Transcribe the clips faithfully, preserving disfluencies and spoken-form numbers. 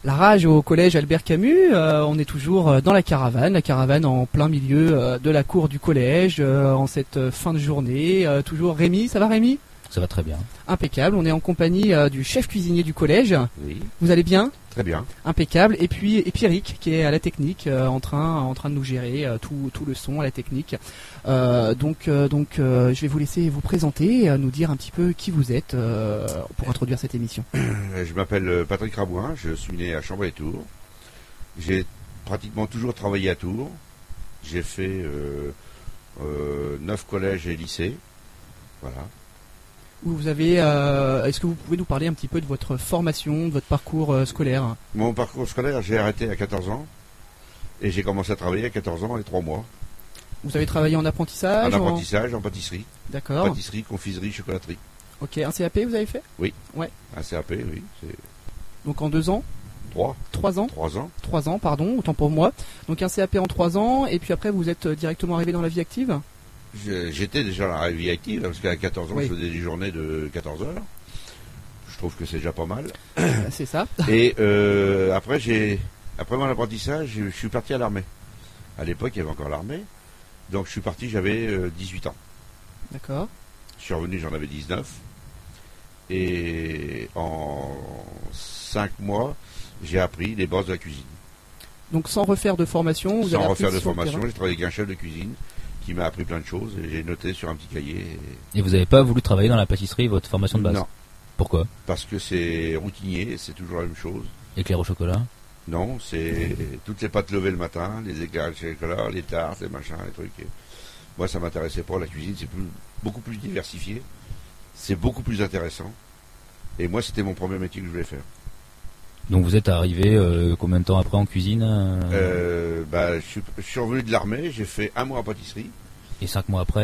La rage au collège Albert Camus, euh, on est toujours dans la caravane, la caravane en plein milieu euh, de la cour du collège, euh, en cette euh, fin de journée. Euh, toujours Rémi, ça va Rémi ? Ça va très bien. Impeccable, on est en compagnie euh, du chef cuisinier du collège. Oui. Vous allez bien ? Très bien. Impeccable. Et puis et puis Eric qui est à la technique, euh, en train en train de nous gérer euh, tout tout le son à la technique. Euh, donc euh, donc euh, je vais vous laisser vous présenter, euh, nous dire un petit peu qui vous êtes euh, pour introduire cette émission. Je m'appelle Patrick Rabouin, je suis né à Chambray-les-Tours. J'ai pratiquement toujours travaillé à Tours. J'ai fait euh, euh, neuf collèges et lycées. Voilà. Vous avez, euh, est-ce que vous pouvez nous parler un petit peu de votre formation, de votre parcours euh, scolaire ? Mon parcours scolaire, j'ai arrêté à quatorze ans et j'ai commencé à travailler à quatorze ans et trois mois. Vous avez travaillé en apprentissage En apprentissage, en, en pâtisserie. D'accord. Pâtisserie, confiserie, chocolaterie. Ok, un C A P vous avez fait ? Oui. Ouais. Un C A P, oui. C'est... Donc en deux ans ? Trois. Trois ans ? Trois ans. Trois ans, pardon, autant pour moi. Donc un C A P en trois ans, et puis après vous êtes directement arrivé dans la vie active ? J'étais déjà dans la vie active, parce qu'à quatorze ans, oui. je faisais des journées de quatorze heures. Je trouve que c'est déjà pas mal. C'est ça. Et euh, après, j'ai, après mon apprentissage, je suis parti à l'armée. À l'époque, il y avait encore l'armée. Donc je suis parti, j'avais euh, dix-huit ans. D'accord. Je suis revenu, j'en avais dix-neuf. Et en cinq mois, j'ai appris les bases de la cuisine. Donc sans refaire de formation, vous Sans avez refaire de sur le formation, terrain. j'ai travaillé avec un chef de cuisine qui m'a appris plein de choses et j'ai noté sur un petit cahier. Et, Et vous n'avez pas voulu travailler dans la pâtisserie, votre formation de base ? Non, Pourquoi ? parce que c'est routinier, c'est toujours la même chose. Éclair au chocolat ? Non, c'est toutes les pâtes levées le matin, les éclairs de chocolat, les tartes, les machins, les trucs. Et moi, ça m'intéressait pas. La cuisine, c'est plus, beaucoup plus diversifié. C'est beaucoup plus intéressant. Et moi, c'était mon premier métier que je voulais faire. Donc vous êtes arrivé euh, combien de temps après en cuisine euh... Euh, bah, je, suis, je suis revenu de l'armée, j'ai fait un mois en pâtisserie. Et cinq mois après ?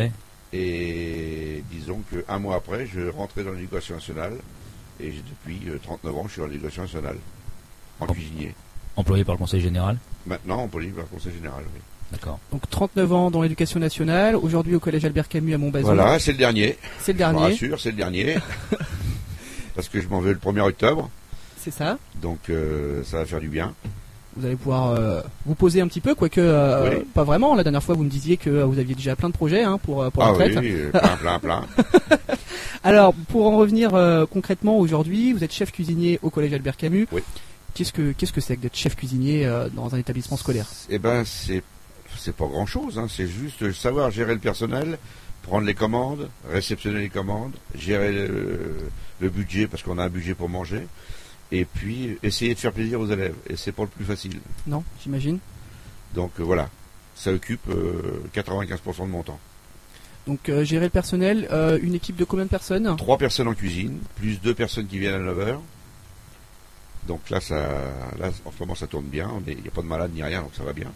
Et disons qu'un mois après, je rentrais dans l'éducation nationale. Et j'ai, depuis euh, trente-neuf ans, je suis dans l'éducation nationale, en oh. cuisinier. Employé par le Conseil général ? Maintenant, en poli, par le Conseil général, oui. D'accord. Donc trente-neuf ans dans l'éducation nationale, aujourd'hui au collège Albert Camus à Montbazon. Voilà, c'est le dernier. C'est le Je vous dernier. rassure, c'est le dernier. Parce que je m'en vais le premier octobre. C'est ça. Donc euh, ça va faire du bien. Vous allez pouvoir euh, vous poser un petit peu, quoique euh, Oui. pas vraiment. La dernière fois, vous me disiez que euh, vous aviez déjà plein de projets hein, pour, pour la Ah retraite. oui, euh, plein, plein, plein. Alors, pour en revenir euh, concrètement, aujourd'hui, vous êtes chef cuisinier au collège Albert Camus. Oui. Qu'est-ce que qu'est-ce que c'est que d'être chef cuisinier euh, dans un établissement scolaire ? Eh ben, c'est c'est pas grand-chose. Hein. C'est juste savoir gérer le personnel, prendre les commandes, réceptionner les commandes, gérer le, le budget parce qu'on a un budget pour manger, et puis essayer de faire plaisir aux élèves. Et c'est pas le plus facile. Non, j'imagine. Donc euh, voilà, ça occupe euh, quatre-vingt-quinze pour cent de mon temps. Donc euh, gérer le personnel, euh, une équipe de combien de personnes ? Trois personnes en cuisine, plus deux personnes qui viennent à neuf heures. Donc là, ça, là, en ce moment, ça tourne bien. Il n'y a pas de malade ni rien, donc ça va bien.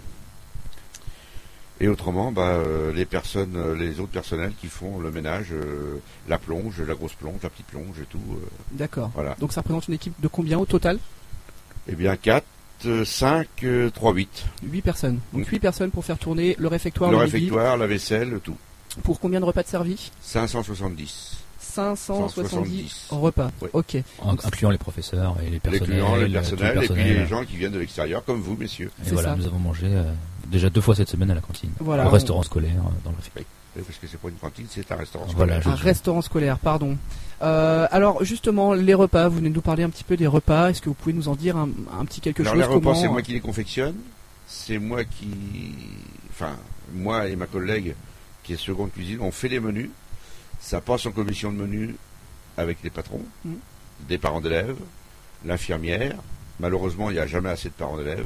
Et autrement, bah, euh, les personnes, euh, les autres personnels qui font le ménage, euh, la plonge, la grosse plonge, la petite plonge et tout. Euh, D'accord. voilà. Donc ça représente une équipe de combien au total ? Eh bien, quatre, cinq, trois, huit. huit personnes. Donc Mm. huit personnes pour faire tourner le réfectoire, Le le midi. réfectoire, la vaisselle, tout. Pour combien de repas de servis ? cinq cent soixante-dix. cinq cent soixante-dix soixante-dix. repas. Oui. Ok. En- incluant les professeurs et les Les personnels. clients, le tout le personnel, et puis personnel. les gens qui viennent de l'extérieur, comme vous, messieurs. Et C'est voilà, ça. nous avons mangé euh, déjà deux fois cette semaine à la cantine. Voilà. Au restaurant scolaire, euh, dans le réfectoire. Oui, parce que c'est pas une cantine, c'est un restaurant Voilà, scolaire. Un restaurant scolaire, pardon. Euh, alors justement, les repas, vous venez de nous parler un petit peu des repas. Est-ce que vous pouvez nous en dire un, un petit quelque Alors chose les repas, comment... c'est moi qui les confectionne. C'est moi qui... Enfin, moi et ma collègue, qui est seconde cuisine, on fait les menus. Ça passe en commission de menus avec les patrons, Mm. des parents d'élèves, l'infirmière. Malheureusement, il n'y a jamais assez de parents d'élèves.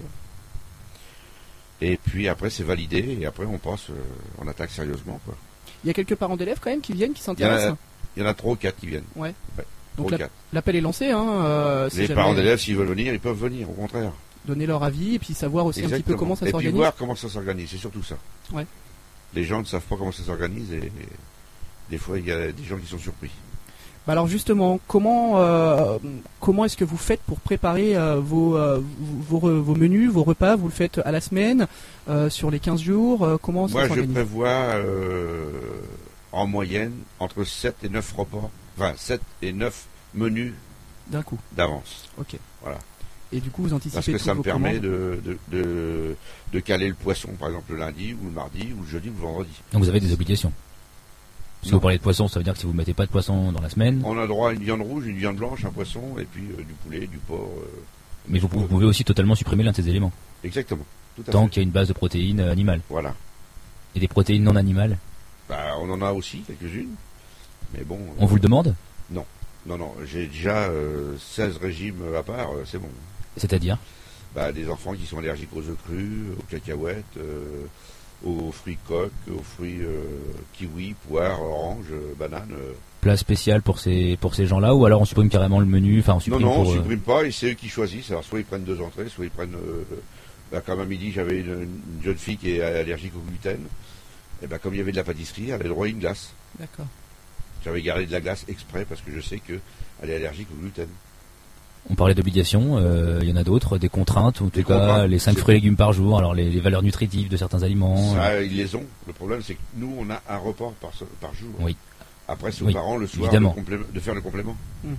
Et puis après, c'est validé. Et après, on passe, euh, on attaque sérieusement, quoi. Il y a quelques parents d'élèves quand même qui viennent, qui Il y, en a, s'intéressent. il y en a trois ou quatre qui viennent. Ouais. Ouais, Donc trois ou la- quatre. l'appel est lancé. Hein, euh, si Les jamais parents d'élèves, s'ils veulent venir, ils peuvent venir, au contraire. donner leur avis et puis savoir aussi un petit peu Exactement. comment ça Et puis s'organise. voir comment ça s'organise, c'est surtout ça. Ouais. Les gens ne savent pas comment ça s'organise et, et des fois il y a des gens qui sont surpris. Bah alors justement, comment euh, comment est-ce que vous faites pour préparer euh, vos, euh, vos vos vos menus, vos repas? Vous le faites à la semaine, euh, sur les quinze jours, euh, comment ça Moi je s'organise? prévois euh, en moyenne entre sept et neuf repas, enfin sept et neuf menus D'un coup. d'avance. Ok. Voilà. Et du coup, vous anticipez Parce que toutes ça me vos permet commandes. de, de, de, de caler le poisson, par exemple le lundi, ou le mardi, ou le jeudi, ou le vendredi. Donc vous avez des obligations. Si Non. vous parlez de poisson, ça veut dire que si vous mettez pas de poisson dans la semaine, On a droit à une viande rouge, une viande blanche, un poisson, et puis euh, du poulet, du porc. euh, mais vous, vous pouvez aussi totalement supprimer l'un de ces éléments. Exactement. Tout à Tant fait. qu'il y a une base de protéines euh, animales. Voilà. Et des protéines non animales, Bah, on en a aussi quelques-unes. Mais bon. on euh, vous le demande? Non, non, j'ai déjà euh, seize régimes à part, euh, c'est bon. C'est-à-dire? Bah, des enfants qui sont allergiques aux œufs crus, aux cacahuètes, euh, aux fruits coques, aux fruits euh, kiwi, poires, oranges, euh, bananes. euh. Plat spécial pour ces, pour ces gens-là, ou alors on supprime carrément le menu, enfin on Non, supprime non, pour... on euh, supprime pas, et c'est eux qui choisissent. Alors, soit ils prennent deux entrées, soit ils prennent... Euh, bah, comme à midi, j'avais une, une jeune fille qui est allergique au gluten. Et bah, comme il y avait de la pâtisserie, elle avait droit à une glace. D'accord. J'avais gardé de la glace exprès parce que je sais qu'elle est allergique au gluten. On parlait d'obligations, euh, il y en a d'autres, des contraintes, ou en tout Des cas contraintes, les cinq c'est- fruits et légumes par jour, alors les, les valeurs nutritives de certains aliments. euh, Ça, ils les ont. Le problème, c'est que nous, on a un repas par, so- par jour. Oui. Après, c'est aux Oui, parents le soir évidemment. de, complément- de faire le complément.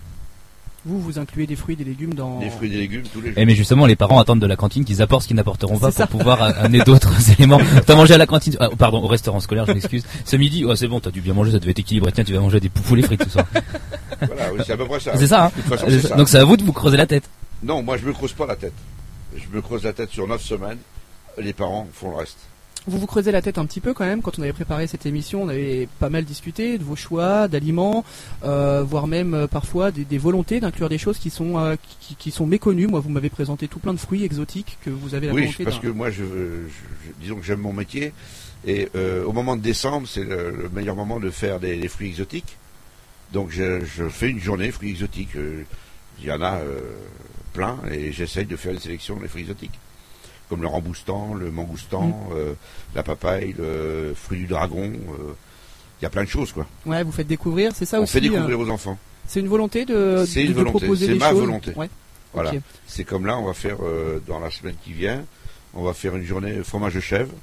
Vous, vous incluez des fruits et des légumes dans. Des fruits et des légumes tous les jours. Eh mais justement, les parents attendent de la cantine qu'ils apportent ce qu'ils n'apporteront pas C'est pour ça. pouvoir a- amener d'autres éléments. T'as mangé à la cantine, ah, pardon, au restaurant scolaire, je m'excuse. Ce midi, oh, c'est bon, t'as dû bien manger, ça devait être équilibré. Tiens, tu vas manger des poulets frites ce soir. Voilà, oui, c'est à peu près ça. C'est ça, hein. De toute façon, c'est ça. Donc c'est à vous de vous creuser la tête. Non, moi, je me creuse pas la tête. Je me creuse la tête sur neuf semaines. Les parents font le reste. Vous vous creusez la tête un petit peu quand même. Quand on avait préparé cette émission, on avait pas mal discuté de vos choix d'aliments, euh, voire même euh, parfois des, des volontés d'inclure des choses qui sont euh, qui, qui sont méconnues. Moi, vous m'avez présenté tout plein de fruits exotiques que vous avez la Oui, volonté parce d'in- que moi, je, je- je- disons que j'aime mon métier. Et euh, au moment de décembre, c'est le, le meilleur moment de faire des, des fruits exotiques. Donc, je, je fais une journée fruits exotiques. Euh, Il y en a euh, plein et j'essaye de faire une sélection des fruits exotiques. Comme le remboustan, le mangoustan, Mm. euh, la papaye, le fruit du dragon. euh, Il y a plein de choses, quoi. Ouais, vous faites découvrir, c'est ça On aussi. fait découvrir euh, aux enfants. C'est une volonté de, C'est de, une de volonté, proposer c'est des ma choses. volonté. Ouais. Voilà. Ok. C'est comme là, on va faire, euh, dans la semaine qui vient, on va faire une journée fromage de chèvre.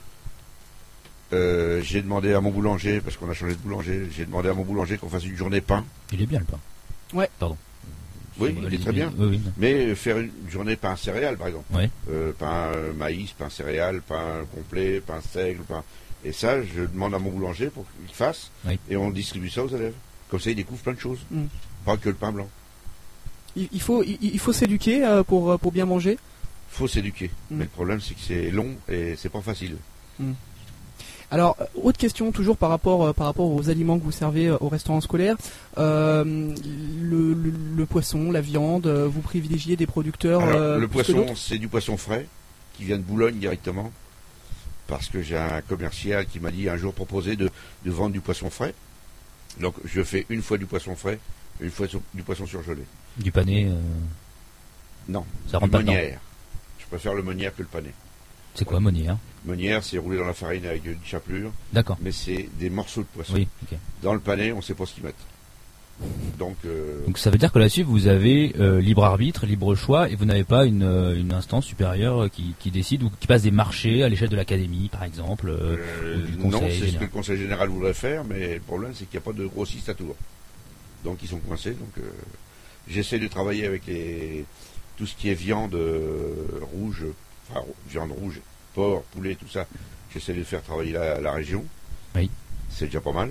Euh, j'ai demandé à mon boulanger, parce qu'on a changé de boulanger, j'ai demandé à mon boulanger qu'on fasse une journée pain. Il est bien le pain. Ouais. Pardon. Oui, il est très bien. Oui, oui. Mais euh, faire une journée pain céréales, par exemple. Ouais. Euh, pain euh, maïs, pain céréales, pain complet, pain seigle, pain... Et ça, je demande à mon boulanger pour qu'il fasse, Oui. et on distribue ça aux élèves. Comme ça, ils découvrent plein de choses. Mm. Pas que le pain blanc. Il, il faut il, il faut s'éduquer euh, pour euh, pour bien manger. Faut s'éduquer. Mm. Mais le problème, c'est que c'est long et c'est pas facile. Alors, euh, autre question toujours par rapport euh, par rapport aux aliments que vous servez euh, au restaurant scolaire. Euh, le, le, le poisson, la viande, euh, vous privilégiez des producteurs. Alors, euh, le plus que poisson, d'autres c'est du poisson frais, qui vient de Boulogne directement. Parce que j'ai un commercial qui m'a dit un jour proposé de, de vendre du poisson frais. Donc je fais une fois du poisson frais, une fois sur- du poisson surgelé. Du pané, euh, Non, ça du rentre pas dedans. meunière. Je préfère le meunière que le pané. C'est quoi, Monnier, hein? Meunière, c'est roulé dans la farine avec une chapelure, D'accord. mais c'est des morceaux de poisson. Oui, ok. Dans le pané, on ne sait pas ce qu'ils mettent. Donc, euh, Donc ça veut dire que là-dessus, vous avez euh, libre arbitre, libre choix, et vous n'avez pas une, euh, une instance supérieure qui, qui décide ou qui passe des marchés à l'échelle de l'académie, par exemple. euh, euh, ou du non, conseil c'est ce que général. le conseil général voudrait faire, mais le problème, c'est qu'il n'y a pas de grossiste à Tours. Donc, ils sont coincés. Donc, euh, j'essaie de travailler avec les, tout ce qui est viande euh, rouge, enfin, rou- viande rouge, porc, poulet, tout ça. J'essaie de faire travailler la, la région. Oui. C'est déjà pas mal.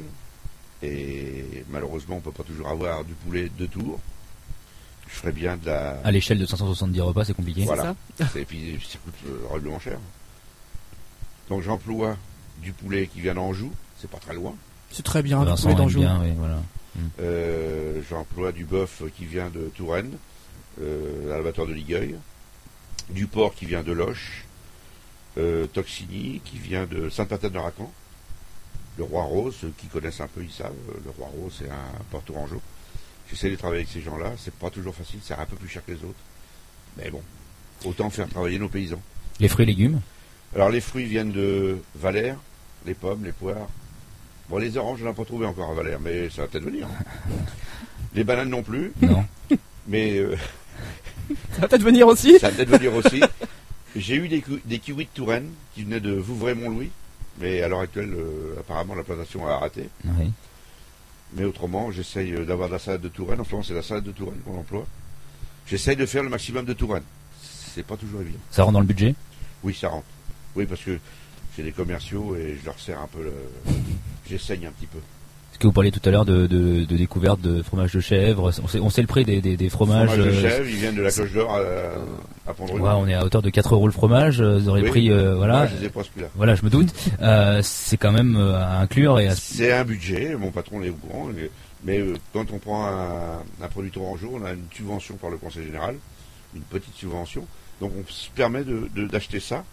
Et malheureusement, on ne peut pas toujours avoir du poulet de Tours. Je ferais bien de la. À l'échelle de cinq cent soixante-dix repas, c'est compliqué. Voilà. c'est ça Et puis, ça coûte euh, horriblement cher. Donc, j'emploie du poulet qui vient d'Anjou. C'est pas très loin. C'est très bien. Vincent vous pouvez aime d'Anjou. bien, oui, voilà. Euh, J'emploie du bœuf qui vient de Touraine, euh, à l'abattoir de Ligueuil. Du porc qui vient de Loches. Euh, Toxini qui vient de Sainte-Paterne-de-Racan. Le Roi Rose, ceux qui connaissent un peu, ils savent. Le Roi Rose, c'est un porc-tourangeau. J'essaie de travailler avec ces gens-là. C'est pas toujours facile, c'est un peu plus cher que les autres. Mais bon, autant faire travailler nos paysans. Les fruits et légumes. Alors, les fruits viennent de Valère, les pommes, les poires. Bon, les oranges, je n'en ai pas trouvé encore à Valère, mais ça va peut-être venir. Les bananes non plus, Non. mais euh, Ça va peut-être venir aussi. ça va peut-être venir aussi. J'ai eu des, ki- des kiwis de Touraine qui venaient de Vouvray-Mont-Louis, mais à l'heure actuelle, euh, apparemment, la plantation a arrêté. Oui. Mais autrement, j'essaye euh, d'avoir de la salade de Touraine. En ce moment, c'est la salade de Touraine qu'on emploie. J'essaye de faire le maximum de Touraine. C'est pas toujours évident. Ça rentre dans le budget? Oui, ça rentre. Oui, parce que j'ai des commerciaux et je leur sers un peu le... J'essaye un petit peu. Est-ce que vous parliez tout à l'heure de, de, de découverte de fromage de chèvre? On sait, on sait le prix des, des, des fromages. Fromage de euh, chèvre, ils viennent de la Cloche d'Or à, à Pont-de-Ruan. Ouais, on est à hauteur de quatre euros le fromage. Vous aurez Oui. pris, euh, voilà. Ouais, je les ai pas ce prix-là. Voilà, je me doute. Euh, c'est quand même euh, à inclure et à... C'est un budget, mon patron est au courant, mais, mais, euh, quand on prend un, un produit tourangeau, on a une subvention par le Conseil Général, une petite subvention, donc on se permet de, de, d'acheter ça.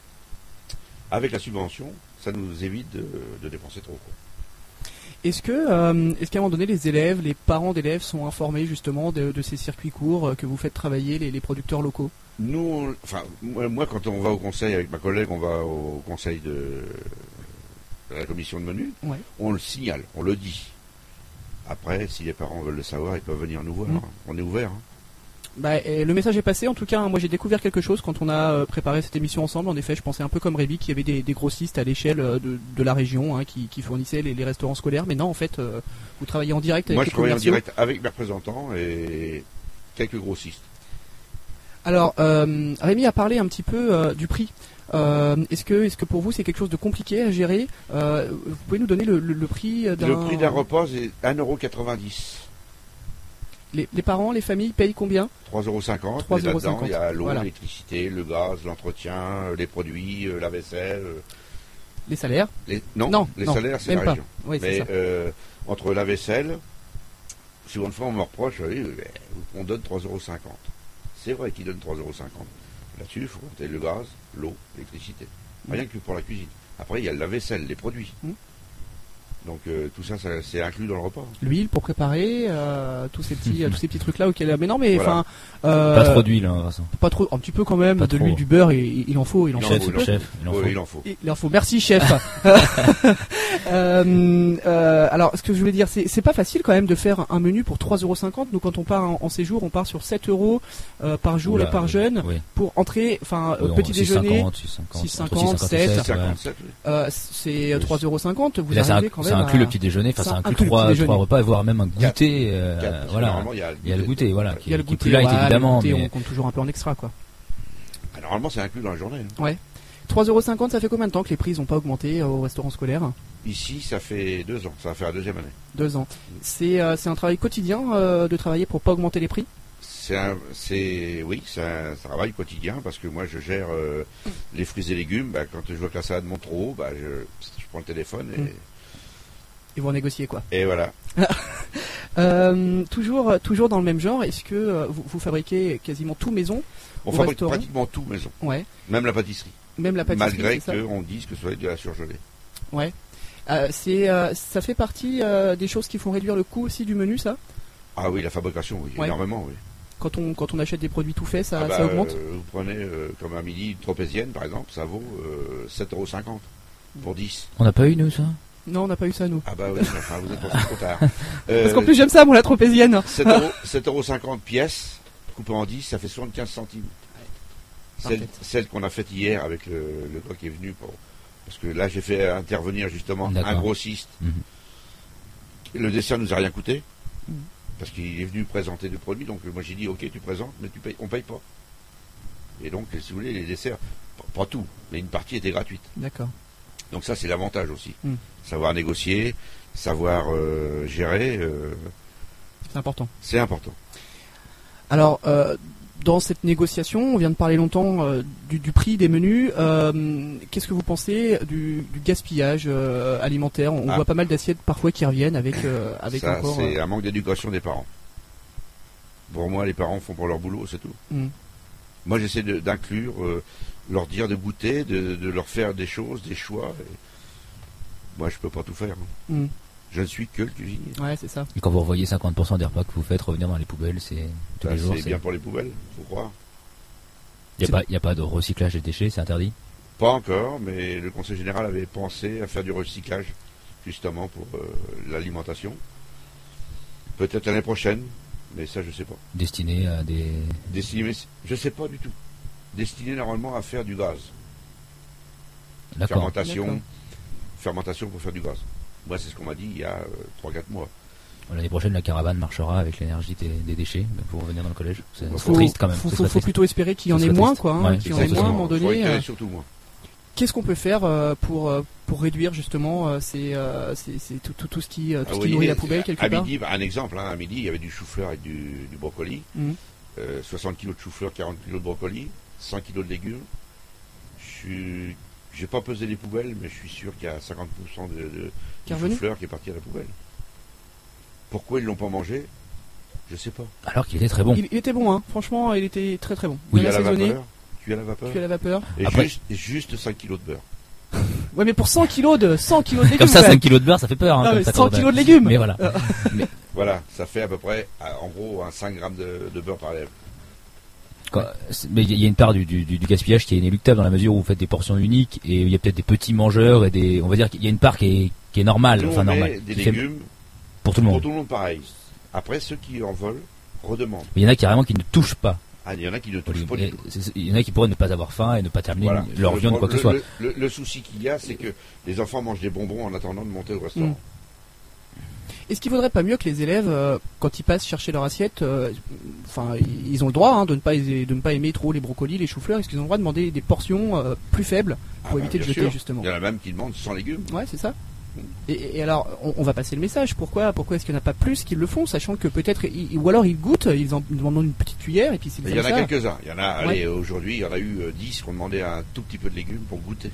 Avec la subvention, ça nous évite de, de dépenser trop, quoi. Est-ce que, euh, est-ce qu'à un moment donné, les élèves, les parents d'élèves sont informés justement de, de ces circuits courts euh, que vous faites travailler les, les producteurs locaux? Nous, on- enfin, moi, moi, quand on va au conseil avec ma collègue, on va au conseil de, de la commission de menu, Ouais. on le signale, on le dit. Après, si les parents veulent le savoir, ils peuvent venir nous voir. Mm. hein. On est ouvert. hein. Bah, et le message est passé. En tout cas, hein, moi j'ai découvert quelque chose quand on a euh, préparé cette émission ensemble. En effet, je pensais un peu comme Rébi, qu'il y avait des, des grossistes à l'échelle euh, de, de la région hein, qui, qui fournissaient les, les restaurants scolaires. Mais non, en fait, euh, vous travaillez en direct avec Moi, les je travaille en commerciaux. direct avec mes représentants et quelques grossistes. Alors, euh, Rémi a parlé un petit peu euh, du prix. Euh, est-ce que, est-ce que pour vous c'est quelque chose de compliqué à gérer? Euh, Vous pouvez nous donner le, le- le prix d'un... Le prix d'un repas, c'est un euro quatre-vingt-dix. Les, les parents, les familles payent combien? trois euros cinquante. trois Mais euros là-dedans, cinquante. il y a l'eau, Voilà. l'électricité, le gaz, l'entretien, euh, les produits, euh, la vaisselle. euh, Les salaires? les... Non, Non, les non, salaires, c'est même la pas. région. Oui, c'est Mais ça. euh, entre la vaisselle, souvent une fois on me reproche, oui, mais on donne trois euros cinquante. C'est vrai qu'ils donnent trois euros cinquante. Là-dessus, il faut compter le gaz, l'eau, l'électricité. Rien que pour la cuisine. Après, il y a la vaisselle, les produits. Mm. Donc euh, tout ça, ça, c'est inclus dans le repas. L'huile pour préparer, euh, tous ces petits, tous ces petits trucs là auxquels. Mais non, mais Voilà. enfin, euh, Pas trop d'huile, hein, Vincent. pas trop, un petit peu quand même, Pas de trop. l'huile, du beurre, il, il en faut, il en Il faut en un faut, petit il peu. en Chef, il en Oui, faut. il en faut. Il en faut. Merci, chef. Euh, euh, alors, ce que je voulais dire, c'est, c'est pas facile quand même de faire un menu pour trois euros cinquante. Nous, quand on part en, en séjour, on part sur sept euros euh, par jour Oula, et par oui, jeune oui. pour entrer, enfin, Oui, euh, on- petit déjeuner. six cinquante, six entre cinquante, six cinquante et sept. sept, ouais. cinquante-sept, oui. Euh, c'est Oui. trois euros cinquante. Vous Et là, ça, arrivez inc- quand ça même inclut à- le petit déjeuner, enfin, ça ça inclut inclut le trois, petit déjeuner. trois repas, voire même un goûter. euh, Quatre, parce que voilà. normalement, il y a, Il y a le goûter, voilà, qui, Il y a le qui est goûter, plus light ouais, le évidemment. goûter, mais on compte toujours un peu en extra, quoi. Ah, normalement, c'est inclus dans la journée. hein. trois euros cinquante, ça fait combien de temps que les prix n'ont pas augmenté euh, au restaurant scolaire? Ici, ça fait deux ans. Ça va faire la deuxième année. Deux ans. C'est euh, c'est un travail quotidien euh, de travailler pour pas augmenter les prix? C'est un, c'est, oui, c'est un travail quotidien parce que moi, je gère euh, les fruits et légumes. Bah, quand je vois que la salade monte trop haut, bah, je, je prends le téléphone et, Mm. Ils vont négocier, quoi. et voilà. Euh, toujours, toujours dans le même genre, est-ce que euh, vous, vous fabriquez quasiment tout maison? On Au fabrique restaurant pratiquement tout maison, Ouais. même la pâtisserie, Même la pâtisserie, malgré c'est ça? qu'on dise que ce soit de la surgelée. Ouais. Euh, c'est, euh, ça fait partie euh, des choses qui font réduire le coût aussi du menu, ça? Ah oui, la fabrication, oui, Ouais. énormément, oui. Quand on, quand on achète des produits tout faits, ça, Ah bah, ça augmente? euh, vous prenez euh, comme un midi une tropézienne, par exemple, ça vaut euh, sept euros cinquante pour dix. on n'a pas eu, nous, ça? Non, on n'a pas eu ça, nous. Ah bah oui, enfin, vous êtes passé trop tard. Parce Euh, qu'en plus, j'aime ça, moi, la tropézienne. sept euros cinquante pièces, coupé en dix, ça fait soixante-quinze centimes. Celle, Parfait. celle qu'on a faite hier avec le, le gars qui est venu pour. Parce que là, j'ai fait intervenir justement D'accord. un grossiste. Mhm. Le dessert nous a rien coûté. Mhm. Parce qu'il est venu présenter du produit. Donc moi, j'ai dit, ok, tu présentes, mais tu payes, on paye pas. Et donc, si vous voulez, les desserts, pas, pas tout, mais une partie était gratuite. D'accord. Donc ça, c'est l'avantage aussi. Mhm. Savoir négocier, savoir euh, gérer, euh, C'est important. c'est important. Alors, euh, dans cette négociation, on vient de parler longtemps euh, du, du prix des menus. Euh, qu'est-ce que vous pensez du, du gaspillage euh, alimentaire? On Ah. voit pas mal d'assiettes parfois qui reviennent avec, euh, avec Ça, encore. c'est euh, un manque d'éducation des parents. Pour moi, les parents font pour leur boulot, c'est tout. hmm. Moi, j'essaie de- d'inclure, euh, leur dire de goûter, de, de leur faire des choses, des choix. et Moi, je peux pas tout faire. hein. Hmm. Je ne suis que le cuisinier. Ouais, c'est ça. Et quand vous revoyez cinquante pour cent des repas que vous faites revenir dans les poubelles, c'est tous Ça, les jours. c'est bien pour les poubelles, faut croire. Il n'y a, pas- y a pas de recyclage des déchets, c'est interdit? Pas encore, mais le Conseil général avait pensé à faire du recyclage, justement, pour euh, l'alimentation. Peut-être l'année prochaine, mais ça, je sais pas. Destiné à des... Destiné, je sais pas du tout. Destiné normalement à faire du gaz. D'accord. Fermentation, D'accord. fermentation pour faire du gaz. Moi, c'est ce qu'on m'a dit il y a trois quatre mois. L'année prochaine, la caravane marchera avec l'énergie des, des déchets pour revenir dans le collège. C'est faut, triste quand même. Faut, Ce faut, serait faut triste. plutôt espérer qu'il y en Ce ait serait moins, triste. quoi. Hein, Ouais, qu'il y en ait moins à un moment Faut donné. éclairer euh, surtout moins. Qu'est-ce qu'on peut faire euh, pour euh, pour réduire justement euh, ces, euh, ces, ces- tout, tout, tout ce qui, euh, tout Ah ce oui, qui nourrit et la poubelle quelque à part. midi, bah, un exemple, hein, à midi, il y avait du chou-fleur et du, du brocoli. Mhm. Euh, soixante kilos de chou-fleur, quarante kilos de brocoli, cent kilos de légumes. Je suis, j'ai pas pesé les poubelles, mais je suis sûr qu'il y a cinquante pour cent de, de, Qui est du revenu chou-fleur qui est parti à la poubelle. Pourquoi ils l'ont pas mangé? Je sais pas. Alors qu'il était très bon. Il, il était bon, hein. Franchement, il était très très bon. Oui, Bien Cuit à la assaisonné, vapeur. Cuit à la vapeur. cuit à la vapeur. Et Après- juste, et juste cinq kilos de beurre. Ouais, mais pour cent kilos de cent kilos de légumes. Comme ça, ouais. cinq kilos de beurre, ça fait peur. Hein, Non, comme mais ça, cent quand on- kilos de légumes. Mais voilà. Voilà, ça fait à peu près, à- en gros, un cinq grammes de, de beurre par lèvre. Quand- c'est- mais il y a une part du, du, du gaspillage qui est inéluctable dans la mesure où vous faites des portions uniques et il y a peut-être des petits mangeurs et des, on va dire qu'il y a une part qui est, qui est normale, Nous, enfin on met normale, des qui fait- légumes pour tout le pour monde. tout le monde pareil. Après, ceux qui en veulent, redemandent. Mais il y en a carrément qui ne touchent pas. Ah, il y en a qui ne aux touchent légumes. pas du Et tout. c'est- Il y en a qui pourraient ne pas avoir faim et ne pas terminer Voilà. leur Le viande ou quoi pro- que ce soit. le, le- le souci qu'il y a, c'est que les enfants mangent des bonbons en attendant de monter au restaurant. Mm. Est-ce qu'il vaudrait pas mieux que les élèves, euh, quand ils passent chercher leur assiette, euh, enfin, ils- ils ont le droit hein, de ne pas aimer- de ne pas aimer trop les brocolis, les choux-fleurs. Est-ce qu'ils ont le droit de demander des portions euh, plus faibles Ah, pour bah, éviter de bien jeter sûr. justement? Il y en a même qui demandent sans légumes. Ouais, c'est ça. Et, et alors, on, on va passer le message. Pourquoi, pourquoi est-ce qu'il n'y en a pas plus qui le font, sachant que peut-être, ils- ou alors ils goûtent, ils en demandent une petite cuillère et puis c'est Il y en comme a ça. quelques-uns. Il y en a, Ouais. allez, aujourd'hui, il y en a eu euh, dix qui ont demandé un tout petit peu de légumes pour goûter.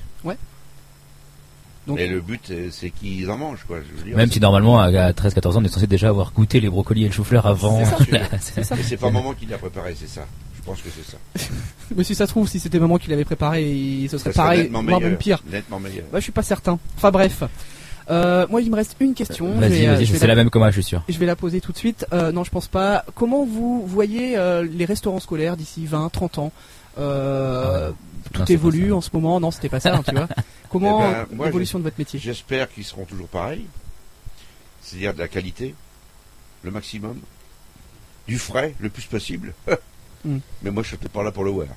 Donc- Et le but, euh, c'est qu'ils en mangent, quoi. Je veux dire, Même c'est- si normalement à treize quatorze ans on est censé déjà avoir goûté les brocolis et le chou-fleur avant. C'est ça. la- C'est ça. Et c'est pas maman qui l'a préparé, c'est ça. Je pense que c'est ça. Mais si ça se trouve, si c'était maman qui l'avait préparé, il- ce serait Ça serait pareil, nettement voire meilleur. même pire. Nettement meilleur. Bah, je suis pas certain. Enfin bref. Euh, moi, il me reste une question. Je vais, Vas-y, euh, vas-y, je vais c'est la- la même que moi, je suis sûr. Je vais la poser tout de suite. Euh, non, je pense pas. Comment vous voyez euh, les restaurants scolaires d'ici vingt, trente ans? Euh, Ah, tout non, c'est évolue pas ça. en ce moment. Non, c'était pas ça, hein, tu vois. Comment Eh ben, moi, l'évolution de votre métier? J'espère qu'ils seront toujours pareils. C'est-à-dire de la qualité, le maximum, du frais, le plus possible. Mm. Mais moi, je suis peut-être pas là pour le voir.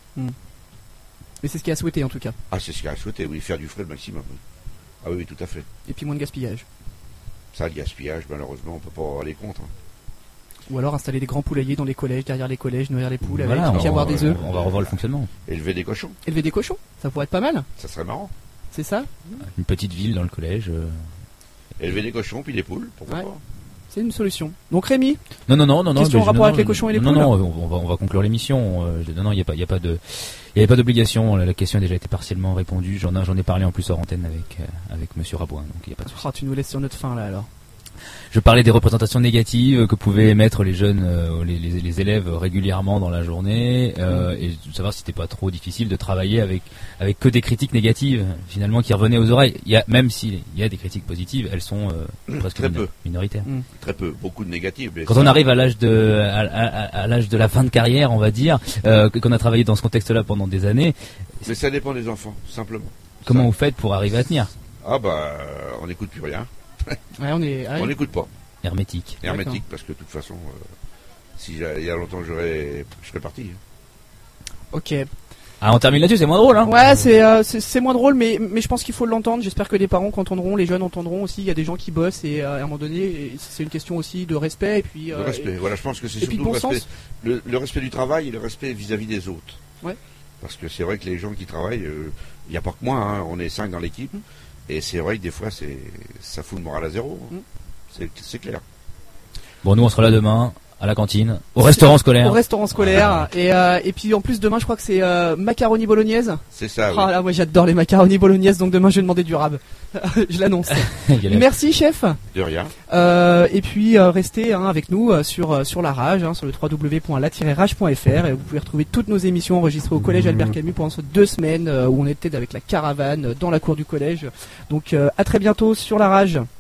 Mais c'est ce qui a souhaité en tout cas. Ah, c'est ce qu'il a souhaité, oui, faire du frais le maximum. Oui. Ah oui, oui, tout à fait. Et puis moins de gaspillage. Ça, le gaspillage, malheureusement, on peut pas aller contre. hein. Ou alors installer des grands poulaillers dans les collèges, derrière les collèges, nourrir les poules, Voilà, avec, on, puis avoir va- des œufs, on va revoir le fonctionnement. Élever des cochons, élever des cochons. Ça pourrait être pas mal. ça serait marrant. C'est ça? Une petite ville dans le collège. euh. Élever des cochons, puis des poules, pourquoi Ouais. pas. C'est une solution. Donc Rémi, Non, non, non, non, non. Question mais en je- rapport non, avec non, les cochons et les non, poules Non, non, on va, on va conclure l'émission. euh, je- Non, non, il n'y a pas, il y a pas de, il y avait pas d'obligation. La la question a déjà été partiellement répondue. J'en ai, j'en ai parlé en plus hors antenne avec, euh, avec Monsieur Rabouin. Donc il y a pas de souci. oh, tu nous laisses sur notre fin là alors. Je parlais des représentations négatives que pouvaient émettre les jeunes, euh, les, les, les élèves régulièrement dans la journée, euh, et de savoir si c'était pas trop difficile de travailler avec avec que des critiques négatives finalement qui revenaient aux oreilles. Il y a, même s'il y a des critiques positives, elles sont euh, presque Très minor- peu. minoritaires. Très peu, beaucoup de négatifs. mais Quand ça- on arrive à l'âge de à, à- à l'âge de la fin de carrière, on va dire, euh, qu'on a travaillé dans ce contexte-là pendant des années, Mais ça dépend des enfants, simplement. comment Ça- vous faites pour arriver à tenir? Ah bah, on n'écoute plus rien. Ouais, on est. ah, On n'écoute pas. Hermétique. Hermétique, parce que de toute façon, euh, si j'a- il y a longtemps j'aurais, je serais parti. ok. Ah, on termine là-dessus, c'est moins drôle, hein? Ouais, c'est euh, c'est c'est moins drôle, mais mais je pense qu'il faut l'entendre. J'espère que les parents entendront, les jeunes entendront aussi. Il y a des gens qui bossent et euh, à un moment donné, et c'est une question aussi de respect et puis. Le euh, respect. Voilà, je pense que c'est et puis surtout de le bon respect, sens. le, le respect du travail et le respect vis-à-vis des autres. Ouais. Parce que c'est vrai que les gens qui travaillent, euh, il n'y a pas que moi, hein, on est cinq dans l'équipe, Mm. et c'est vrai que des fois, c'est, ça fout le moral à zéro. hein. Mm. C'est, c'est clair. Bon, nous on sera là demain à la cantine, au restaurant scolaire. Au restaurant scolaire et euh, et puis en plus demain je crois que c'est euh, macaroni bolognaise. C'est ça. Ah oui. là moi j'adore les macaronis bolognaise donc demain je vais demander du rab. Je l'annonce. Il y a la- Merci chef. De rien. Euh, et puis euh, restez hein, avec nous euh, sur euh, sur la rage hein, sur le w w w point la tiret rage point f r et vous pouvez retrouver toutes nos émissions enregistrées au collège Albert Camus pendant ces deux semaines euh, où on était avec la caravane euh, dans la cour du collège. Donc euh, à très bientôt sur la rage.